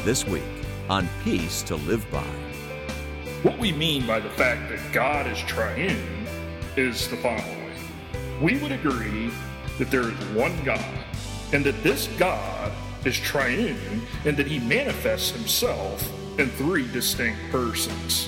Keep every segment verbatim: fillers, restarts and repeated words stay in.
This week on Peace to Live By. What we mean by the fact that God is triune is the following. We would agree that there is one God, and that this God is triune, and that he manifests himself in three distinct persons.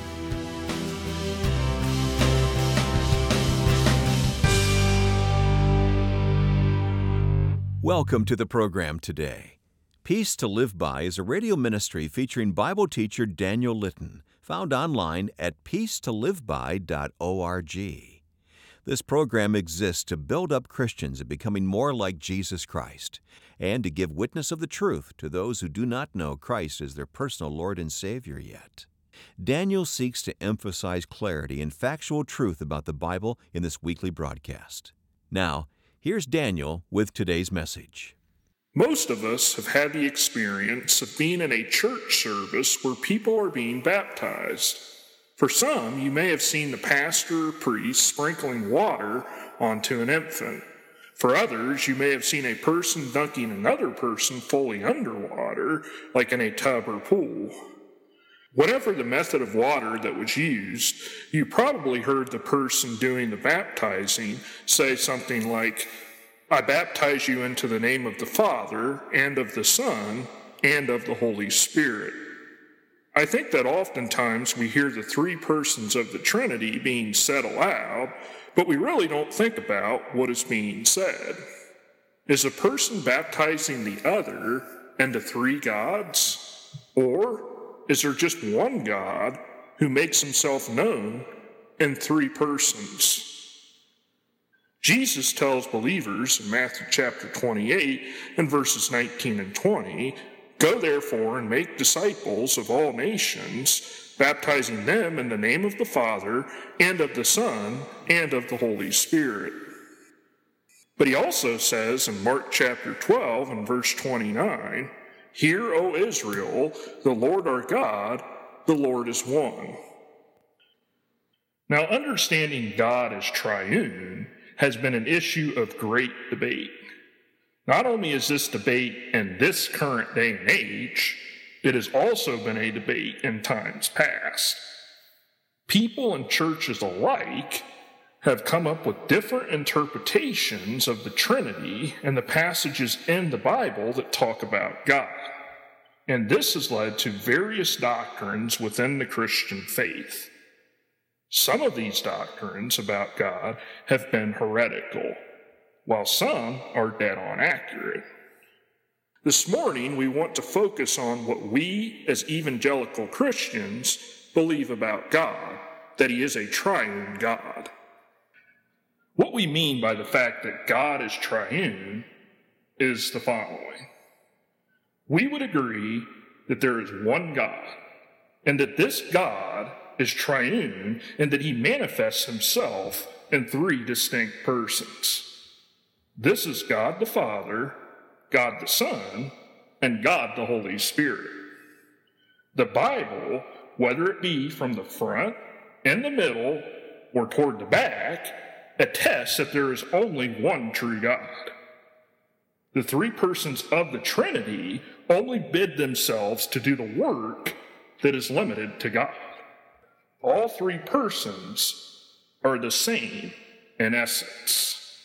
Welcome to the program today. Peace to Live By is a radio ministry featuring Bible teacher Daniel Litton, found online at peace to live by dot org. This program exists to build up Christians in becoming more like Jesus Christ and to give witness of the truth to those who do not know Christ as their personal Lord and Savior yet. Daniel seeks to emphasize clarity and factual truth about the Bible in this weekly broadcast. Now, here's Daniel with today's message. Most of us have had the experience of being in a church service where people are being baptized. For some, you may have seen the pastor or priest sprinkling water onto an infant. For others, you may have seen a person dunking another person fully underwater, like in a tub or pool. Whatever the method of water that was used, you probably heard the person doing the baptizing say something like, "I baptize you into the name of the Father, and of the Son, and of the Holy Spirit." I think that oftentimes we hear the three persons of the Trinity being said aloud, but we really don't think about what is being said. Is a person baptizing the other into three gods? Or is there just one God who makes himself known in three persons? Jesus tells believers in Matthew chapter twenty-eight and verses nineteen and twenty, "Go therefore and make disciples of all nations, baptizing them in the name of the Father and of the Son and of the Holy Spirit." But he also says in Mark chapter twelve and verse twenty-nine, "Hear, O Israel, the Lord our God, the Lord is one." Now, understanding God as triune has been an issue of great debate. Not only is this debate in this current day and age, it has also been a debate in times past. People and churches alike have come up with different interpretations of the Trinity and the passages in the Bible that talk about God. And this has led to various doctrines within the Christian faith. Some of these doctrines about God have been heretical, while some are dead on accurate. This morning, we want to focus on what we as evangelical Christians believe about God, that he is a triune God. What we mean by the fact that God is triune is the following. We would agree that there is one God, and that this God is triune, and that he manifests himself in three distinct persons. This is God the Father, God the Son, and God the Holy Spirit. The Bible, whether it be from the front, in the middle, or toward the back, attests that there is only one true God. The three persons of the Trinity only bid themselves to do the work that is limited to God. All three persons are the same in essence.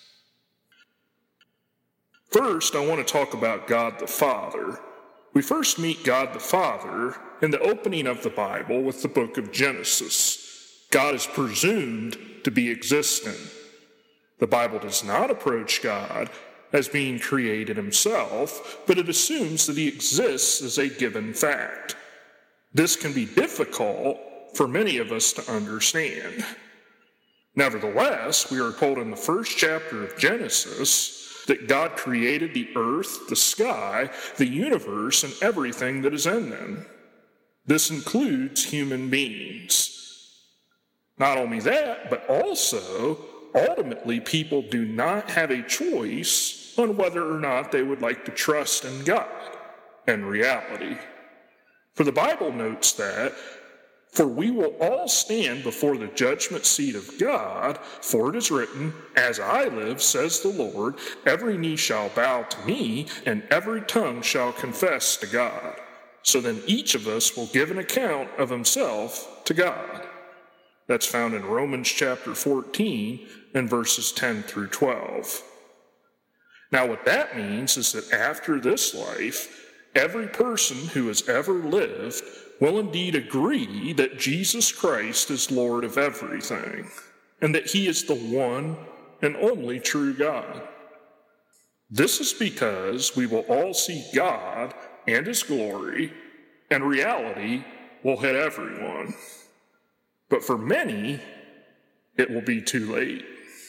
First, I want to talk about God the Father. We first meet God the Father in the opening of the Bible with the book of Genesis. God is presumed to be existent. The Bible does not approach God as being created himself, but it assumes that he exists as a given fact. This can be difficult for many of us to understand. Nevertheless, we are told in the first chapter of Genesis that God created the earth, the sky, the universe, and everything that is in them. This includes human beings. Not only that, but also, ultimately, people do not have a choice on whether or not they would like to trust in God and reality. For the Bible notes that, "For we will all stand before the judgment seat of God, for it is written, As I live, says the Lord, every knee shall bow to me, and every tongue shall confess to God." So then each of us will give an account of himself to God. That's found in Romans chapter fourteen and verses ten through twelve. Now what that means is that after this life, every person who has ever lived will indeed agree that Jesus Christ is Lord of everything, and that he is the one and only true God. This is because we will all see God and his glory, and reality will hit everyone. But for many, it will be too late.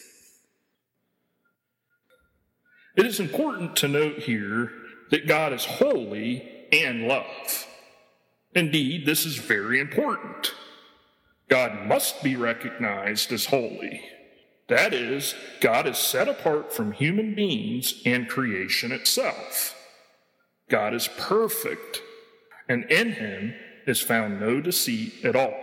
It is important to note here that God is holy and love. Indeed, this is very important. God must be recognized as holy. That is, God is set apart from human beings and creation itself. God is perfect, and in him is found no deceit at all.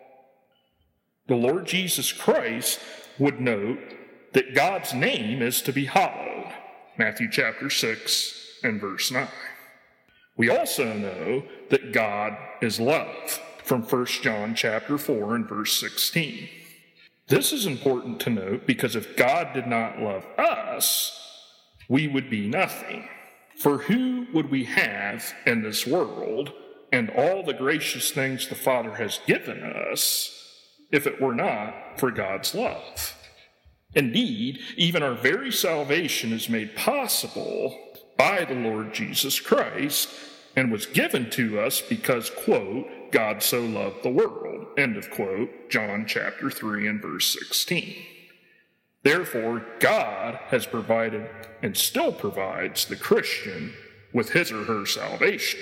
The Lord Jesus Christ would note that God's name is to be hallowed, Matthew chapter six and verse nine. We also know that God is love, from First John chapter four and verse sixteen. This is important to note because if God did not love us, we would be nothing. For who would we have in this world and all the gracious things the Father has given us if it were not for God's love? Indeed, even our very salvation is made possible by the Lord Jesus Christ and was given to us because, quote, God so loved the world, end of quote, John chapter three and verse sixteen. Therefore, God has provided and still provides the Christian with his or her salvation.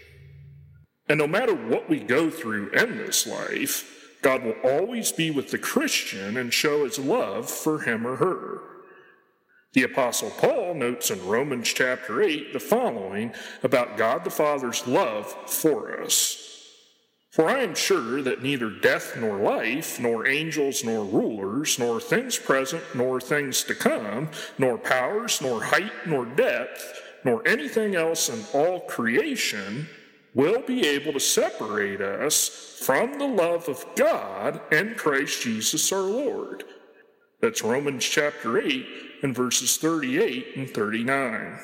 And no matter what we go through in this life, God will always be with the Christian and show his love for him or her. The Apostle Paul notes in Romans chapter eight the following about God the Father's love for us. For I am sure that neither death nor life, nor angels nor rulers, nor things present nor things to come, nor powers, nor height, nor depth, nor anything else in all creation will be able to separate us from the love of God and Christ Jesus our Lord. That's Romans chapter eight and verses thirty-eight and thirty-nine.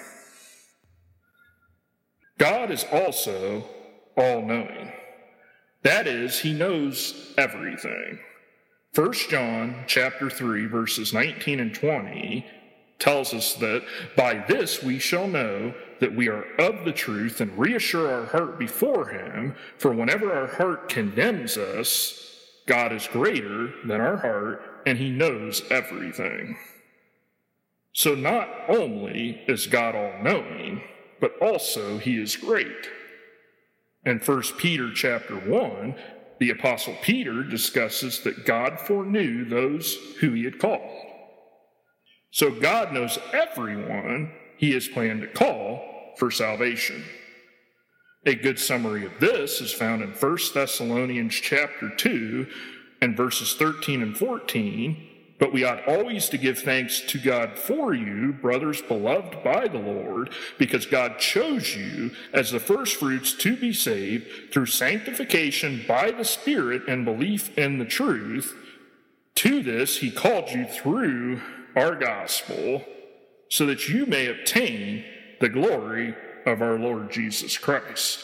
God is also all-knowing. That is, he knows everything. First John chapter three, verses nineteen and twenty tells us that by this we shall know that we are of the truth and reassure our heart before him, for whenever our heart condemns us, God is greater than our heart, and he knows everything. So not only is God all-knowing, but also he is great. In First Peter chapter one, the Apostle Peter discusses that God foreknew those who he had called. So God knows everyone he has planned to call for salvation. A good summary of this is found in First Thessalonians chapter two and verses thirteen and fourteen. But we ought always to give thanks to God for you, brothers beloved by the Lord, because God chose you as the firstfruits to be saved through sanctification by the Spirit and belief in the truth. To this he called you through our gospel, so that you may obtain the glory of our Lord Jesus Christ.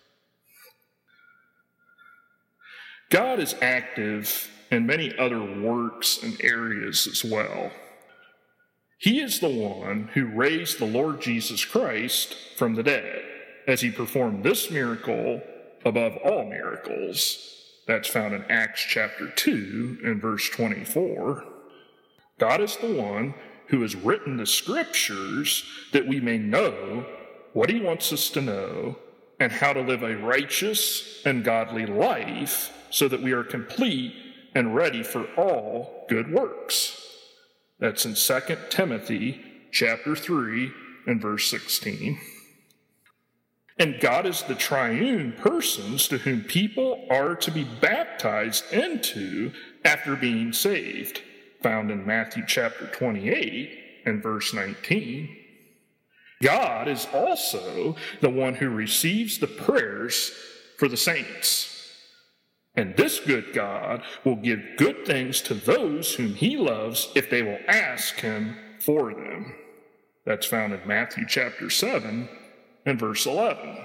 God is active in many other works and areas as well. He is the one who raised the Lord Jesus Christ from the dead, as he performed this miracle above all miracles. That's found in Acts chapter two and verse twenty-four. God is the one who has written the scriptures that we may know what he wants us to know and how to live a righteous and godly life so that we are complete and ready for all good works. That's in Second Timothy chapter three and verse sixteen. And God is the triune persons to whom people are to be baptized into after being saved, found in Matthew chapter twenty-eight and verse nineteen. God is also the one who receives the prayers for the saints. And this good God will give good things to those whom he loves if they will ask him for them. That's found in Matthew chapter seven and verse eleven.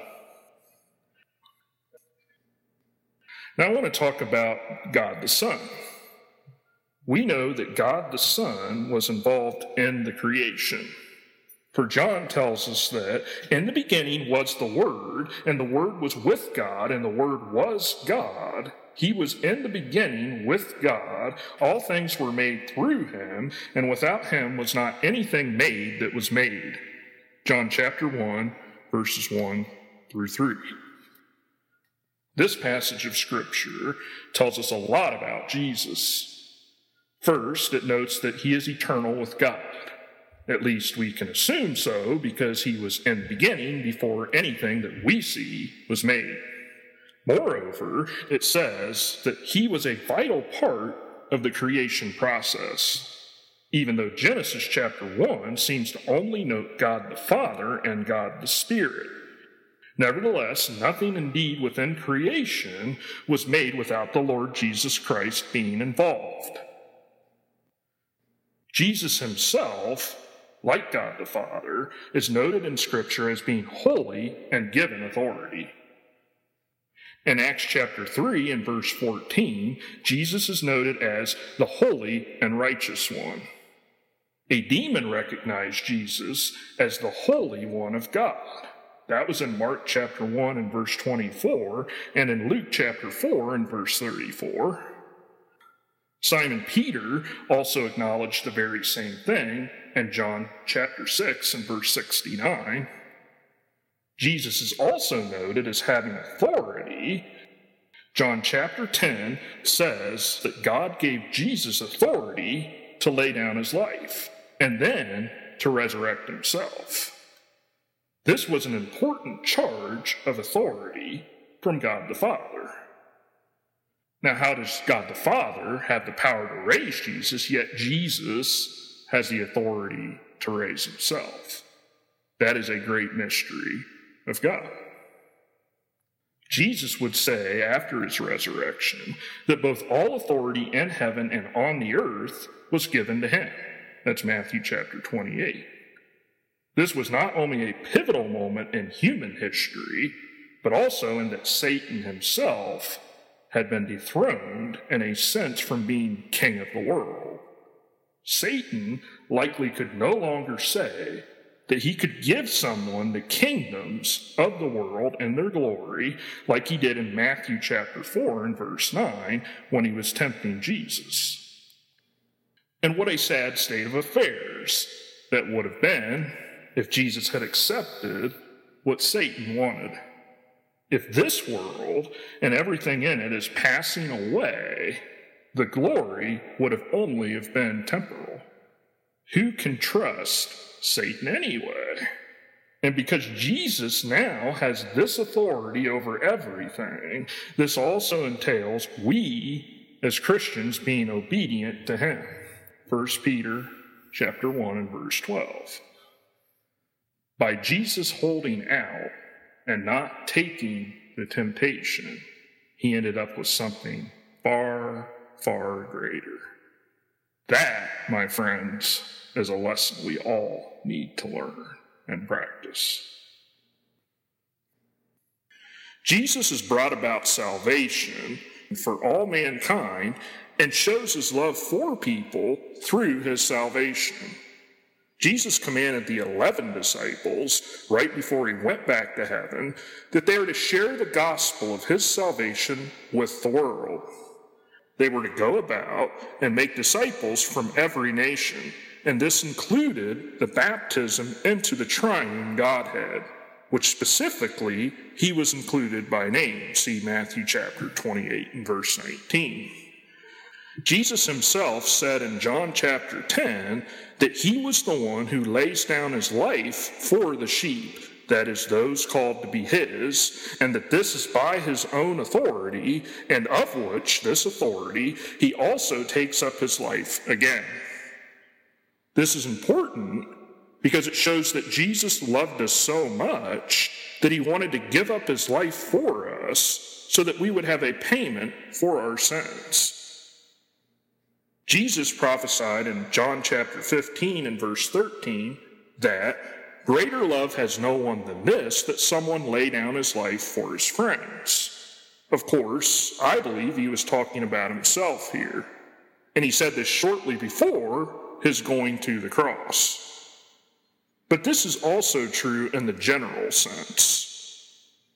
Now I want to talk about God the Son. We know that God the Son was involved in the creation. For John tells us that in the beginning was the Word, and the Word was with God, and the Word was God. He was in the beginning with God. All things were made through him, and without him was not anything made that was made. John chapter one, verses one through three. This passage of Scripture tells us a lot about Jesus. First, it notes that he is eternal with God. At least we can assume so, because he was in the beginning before anything that we see was made. Moreover, it says that he was a vital part of the creation process, even though Genesis chapter one seems to only note God the Father and God the Spirit. Nevertheless, nothing indeed within creation was made without the Lord Jesus Christ being involved. Jesus himself, like God the Father, is noted in Scripture as being holy and given authority. In Acts chapter three and verse fourteen, Jesus is noted as the holy and righteous one. A demon recognized Jesus as the Holy One of God. That was in Mark chapter one and verse twenty-four, and in Luke chapter four and verse thirty-four. Simon Peter also acknowledged the very same thing in John chapter six and verse sixty-nine. Jesus is also noted as having authority. John chapter ten says that God gave Jesus authority to lay down his life and then to resurrect himself. This was an important charge of authority from God the Father. Now, how does God the Father have the power to raise Jesus, yet Jesus has the authority to raise himself? That is a great mystery of God. Jesus would say after his resurrection that both all authority in heaven and on the earth was given to him. That's Matthew chapter twenty-eight. This was not only a pivotal moment in human history, but also in that Satan himself had been dethroned in a sense from being king of the world. Satan likely could no longer say that he could give someone the kingdoms of the world and their glory, like he did in Matthew chapter four and verse nine when he was tempting Jesus. And what a sad state of affairs that would have been if Jesus had accepted what Satan wanted. If this world and everything in it is passing away, the glory would have only have been temporal. Who can trust Satan anyway? And because Jesus now has this authority over everything, this also entails we as Christians being obedient to him. First Peter chapter one and verse twelve. By Jesus holding out and not taking the temptation, he ended up with something far, far greater. That, my friends, is a lesson we all need to learn and practice. Jesus has brought about salvation for all mankind and shows his love for people through his salvation. Jesus commanded the eleven disciples, right before he went back to heaven, that they are to share the gospel of his salvation with the world. They were to go about and make disciples from every nation, and this included the baptism into the triune Godhead, which specifically he was included by name. See Matthew chapter twenty-eight and verse nineteen. Jesus himself said in John chapter ten that he was the one who lays down his life for the sheep, that is, those called to be his, and that this is by his own authority, and of which, this authority, he also takes up his life again. This is important because it shows that Jesus loved us so much that he wanted to give up his life for us so that we would have a payment for our sins. Jesus prophesied in John chapter fifteen and verse thirteen that greater love has no one than this, that someone lay down his life for his friends. Of course, I believe he was talking about himself here. And he said this shortly before his going to the cross. But this is also true in the general sense.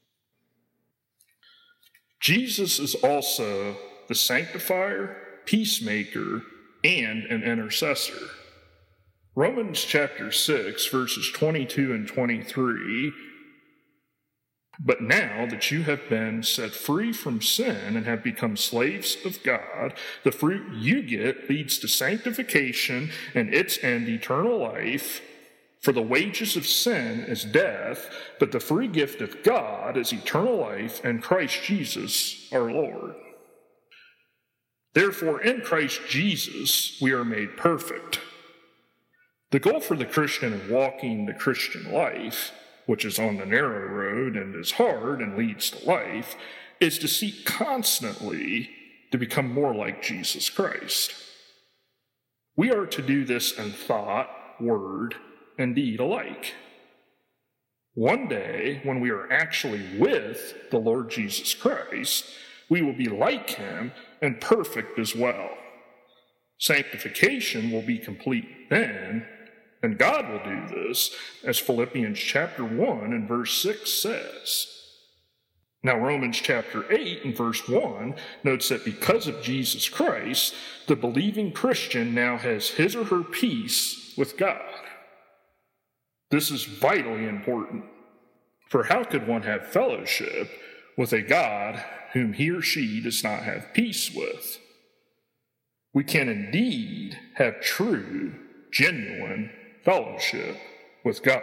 Jesus is also the sanctifier, peacemaker, and an intercessor. Romans chapter six, verses twenty-two and twenty-three, but now that you have been set free from sin and have become slaves of God, the fruit you get leads to sanctification and its end eternal life. For the wages of sin is death, but the free gift of God is eternal life in Christ Jesus our Lord. Therefore, in Christ Jesus, we are made perfect. The goal for the Christian in walking the Christian life, which is on the narrow road and is hard and leads to life, is to seek constantly to become more like Jesus Christ. We are to do this in thought, word, and deed alike. One day, when we are actually with the Lord Jesus Christ, we will be like him and perfect as well. Sanctification will be complete then, and God will do this, as Philippians chapter one and verse six says. Now, Romans chapter eight and verse one notes that because of Jesus Christ, the believing Christian now has his or her peace with God. This is vitally important, for how could one have fellowship with a God whom he or she does not have peace with? We can indeed have true, genuine fellowship with God.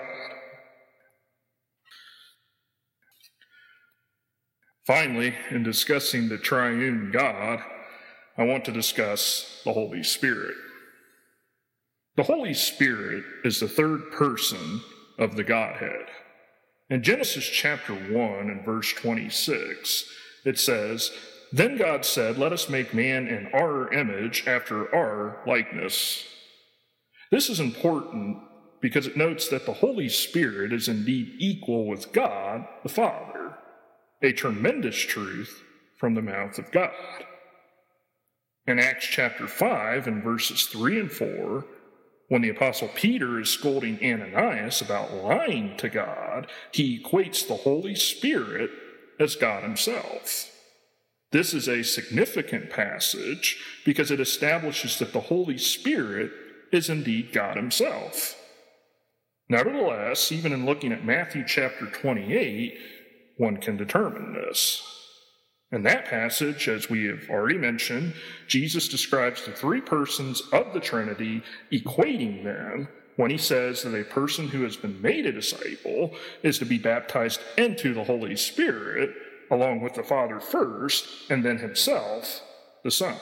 Finally, in discussing the triune God, I want to discuss the Holy Spirit. The Holy Spirit is the third person of the Godhead. In Genesis chapter one and verse twenty-six, it says, "Then God said, 'Let us make man in our image, after our likeness.'" This is important because it notes that the Holy Spirit is indeed equal with God the Father, a tremendous truth from the mouth of God. In Acts chapter five and verses three and four, when the Apostle Peter is scolding Ananias about lying to God, he equates the Holy Spirit as God himself. This is a significant passage because it establishes that the Holy Spirit is indeed God himself. Nevertheless, even in looking at Matthew chapter twenty-eight, one can determine this. In that passage, as we have already mentioned, Jesus describes the three persons of the Trinity, equating them when he says that a person who has been made a disciple is to be baptized into the Holy Spirit, along with the Father first, and then himself, the Son.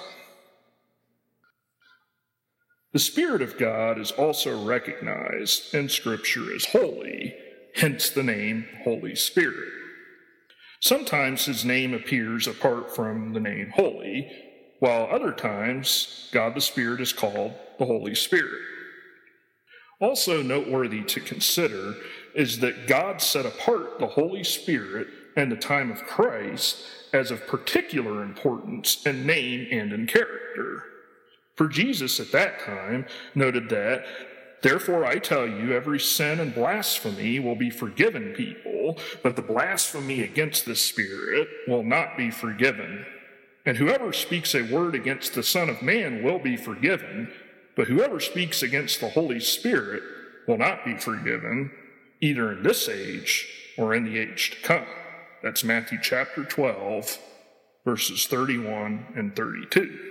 The Spirit of God is also recognized in Scripture as holy, hence the name Holy Spirit. Sometimes his name appears apart from the name holy, while other times God the Spirit is called the Holy Spirit. Also noteworthy to consider is that God set apart the Holy Spirit in the time of Christ as of particular importance in name and in character. For Jesus at that time noted that, "Therefore I tell you, every sin and blasphemy will be forgiven people, but the blasphemy against the Spirit will not be forgiven. And whoever speaks a word against the Son of Man will be forgiven, but whoever speaks against the Holy Spirit will not be forgiven, either in this age or in the age to come." That's Matthew chapter twelve, verses thirty-one and thirty-two.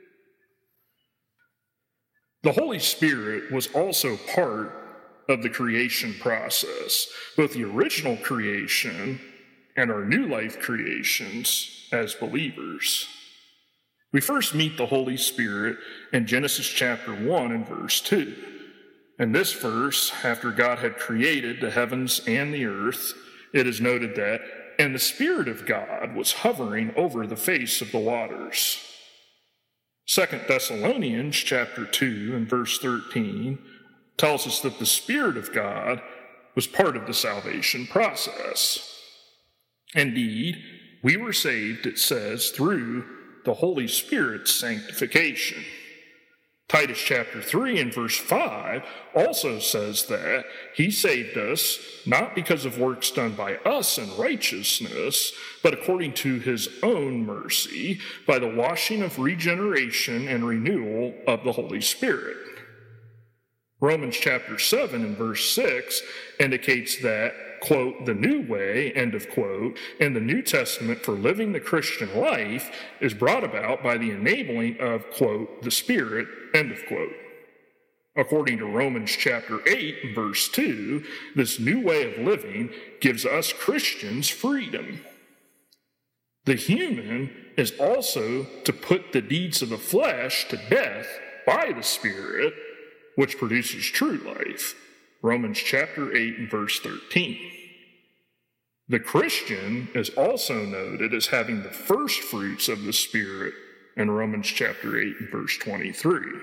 The Holy Spirit was also part of the creation process, both the original creation and our new life creations as believers. We first meet the Holy Spirit in Genesis chapter one and verse two. In this verse, after God had created the heavens and the earth, it is noted that, and the Spirit of God was hovering over the face of the waters. Second Thessalonians chapter two and verse thirteen tells us that the Spirit of God was part of the salvation process. Indeed, we were saved, it says, through the Holy Spirit's sanctification. Titus chapter three and verse five also says that he saved us not because of works done by us in righteousness, but according to his own mercy, by the washing of regeneration and renewal of the Holy Spirit. Romans chapter seven and verse six indicates that, quote, the new way, end of quote, in the New Testament for living the Christian life is brought about by the enabling of, quote, the Spirit, end of quote. According to Romans chapter eight and verse two, this new way of living gives us Christians freedom. The human is also to put the deeds of the flesh to death by the Spirit, which produces true life. Romans chapter eight and verse thirteen. The Christian is also noted as having the first fruits of the Spirit in Romans chapter eight and verse twenty-three.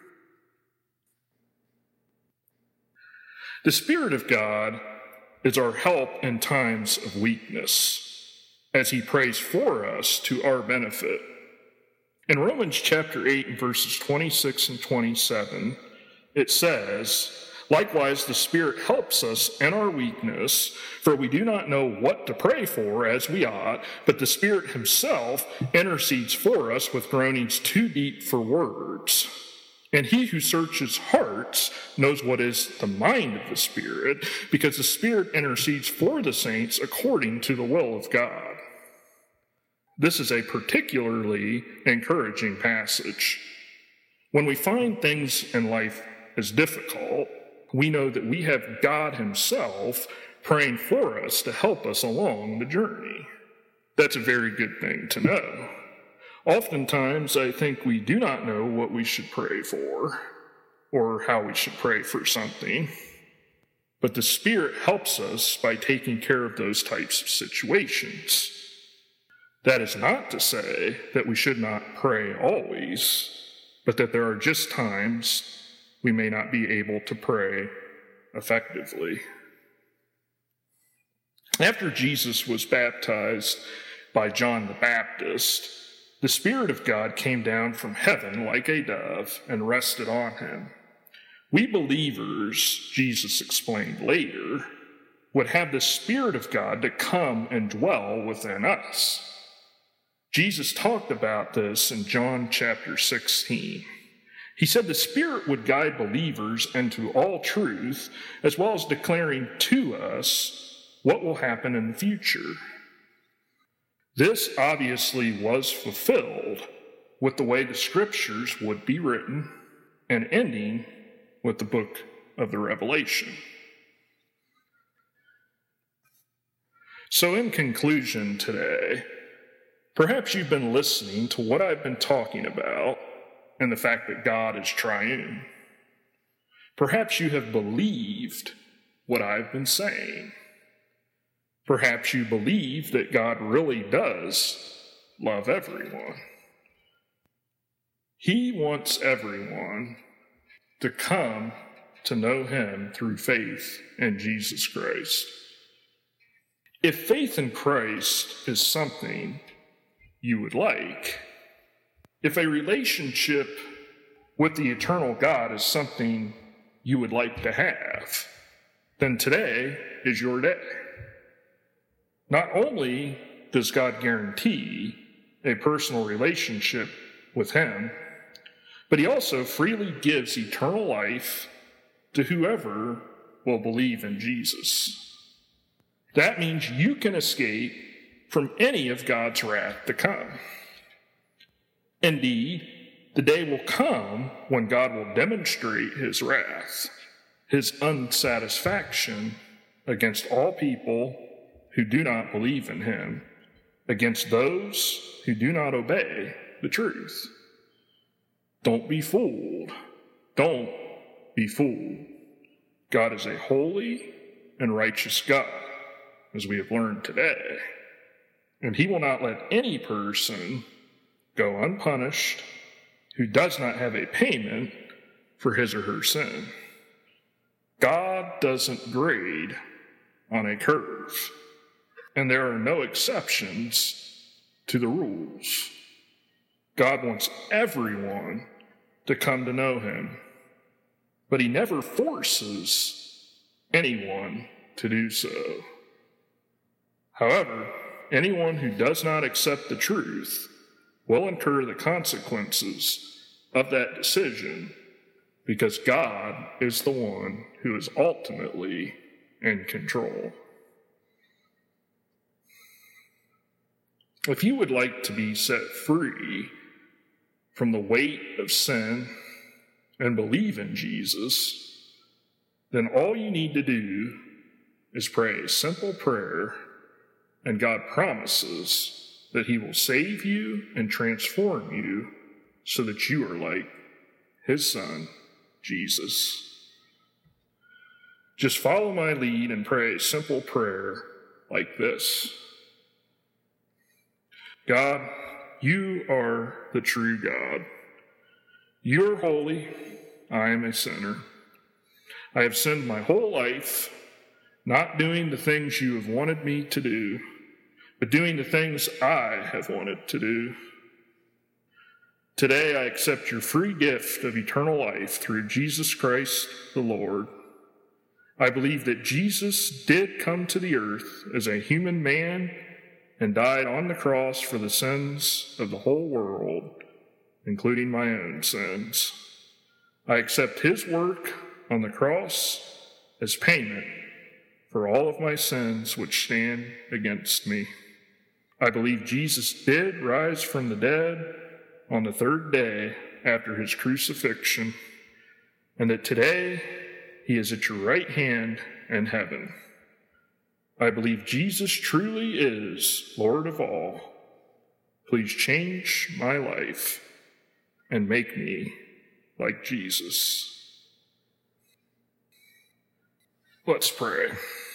The Spirit of God is our help in times of weakness, as he prays for us to our benefit. In Romans chapter eight and verses twenty-six and twenty-seven, it says, likewise, the Spirit helps us in our weakness, for we do not know what to pray for as we ought, but the Spirit himself intercedes for us with groanings too deep for words. And he who searches hearts knows what is the mind of the Spirit, because the Spirit intercedes for the saints according to the will of God. This is a particularly encouraging passage. When we find things in life as difficult, we know that we have God himself praying for us to help us along the journey. That's a very good thing to know. Oftentimes, I think we do not know what we should pray for or how we should pray for something, but the Spirit helps us by taking care of those types of situations. That is not to say that we should not pray always, but that there are just times we may not be able to pray effectively. After Jesus was baptized by John the Baptist, the Spirit of God came down from heaven like a dove and rested on him. We believers, Jesus explained later, would have the Spirit of God to come and dwell within us. Jesus talked about this in John chapter sixteen. He said the Spirit would guide believers into all truth, as well as declaring to us what will happen in the future. This obviously was fulfilled with the way the Scriptures would be written and ending with the book of the Revelation. So in conclusion today, perhaps you've been listening to what I've been talking about and the fact that God is triune. Perhaps you have believed what I've been saying. Perhaps you believe that God really does love everyone. He wants everyone to come to know him through faith in Jesus Christ. If faith in Christ is something you would like, if a relationship with the eternal God is something you would like to have, then today is your day. Not only does God guarantee a personal relationship with him, but he also freely gives eternal life to whoever will believe in Jesus. That means you can escape from any of God's wrath to come. Indeed, the day will come when God will demonstrate his wrath, his unsatisfaction against all people who do not believe in him, against those who do not obey the truth. Don't be fooled. Don't be fooled. God is a holy and righteous God, as we have learned today, and he will not let any person go unpunished who does not have a payment for his or her sin. God doesn't grade on a curve, and there are no exceptions to the rules. God wants everyone to come to know him, but he never forces anyone to do so. However, anyone who does not accept the truth will incur the consequences of that decision, because God is the one who is ultimately in control. If you would like to be set free from the weight of sin and believe in Jesus, then all you need to do is pray a simple prayer, and God promises that he will save you and transform you so that you are like his son, Jesus. Just follow my lead and pray a simple prayer like this. God, you are the true God. You are holy. I am a sinner. I have sinned my whole life, not doing the things you have wanted me to do, but doing the things I have wanted to do. Today I accept your free gift of eternal life through Jesus Christ the Lord. I believe that Jesus did come to the earth as a human man and died on the cross for the sins of the whole world, including my own sins. I accept his work on the cross as payment for all of my sins which stand against me. I believe Jesus did rise from the dead on the third day after his crucifixion, and that today he is at your right hand in heaven. I believe Jesus truly is Lord of all. Please change my life and make me like Jesus. Let's pray.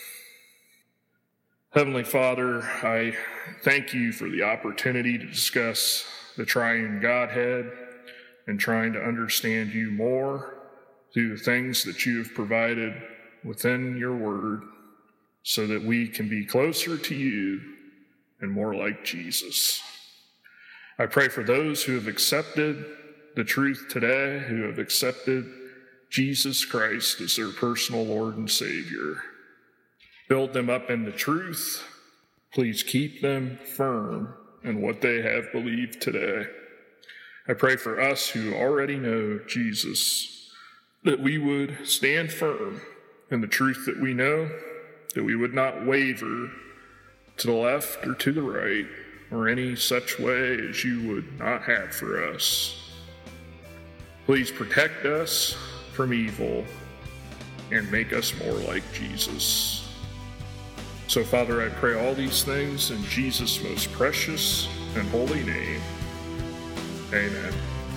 Heavenly Father, I thank you for the opportunity to discuss the triune Godhead and trying to understand you more through the things that you have provided within your word, so that we can be closer to you and more like Jesus. I pray for those who have accepted the truth today, who have accepted Jesus Christ as their personal Lord and Savior. Build them up in the truth. Please keep them firm in what they have believed today. I pray for us who already know Jesus, that we would stand firm in the truth that we know, that we would not waver to the left or to the right, or any such way as you would not have for us. Please protect us from evil and make us more like Jesus. So, Father, I pray all these things in Jesus' most precious and holy name. Amen.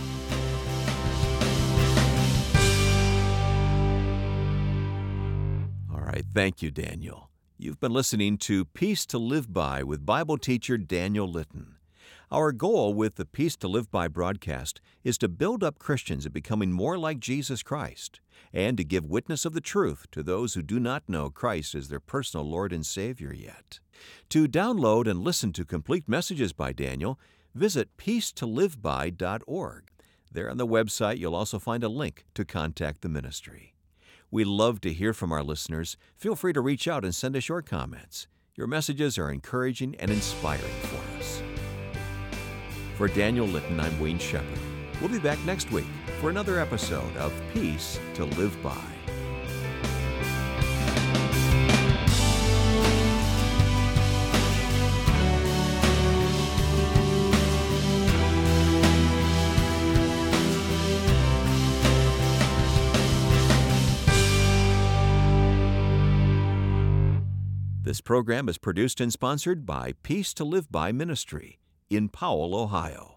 All right, thank you, Daniel. You've been listening to Peace to Live By with Bible teacher Daniel Litton. Our goal with the Peace to Live By broadcast is to build up Christians in becoming more like Jesus Christ and to give witness of the truth to those who do not know Christ as their personal Lord and Savior yet. To download and listen to complete messages by Daniel, visit peace to live by dot org. There on the website, you'll also find a link to contact the ministry. We love to hear from our listeners. Feel free to reach out and send us your comments. Your messages are encouraging and inspiring for us. For Daniel Litton, I'm Wayne Shepherd. We'll be back next week for another episode of Peace to Live By. This program is produced and sponsored by Peace to Live By Ministry in Powell, Ohio.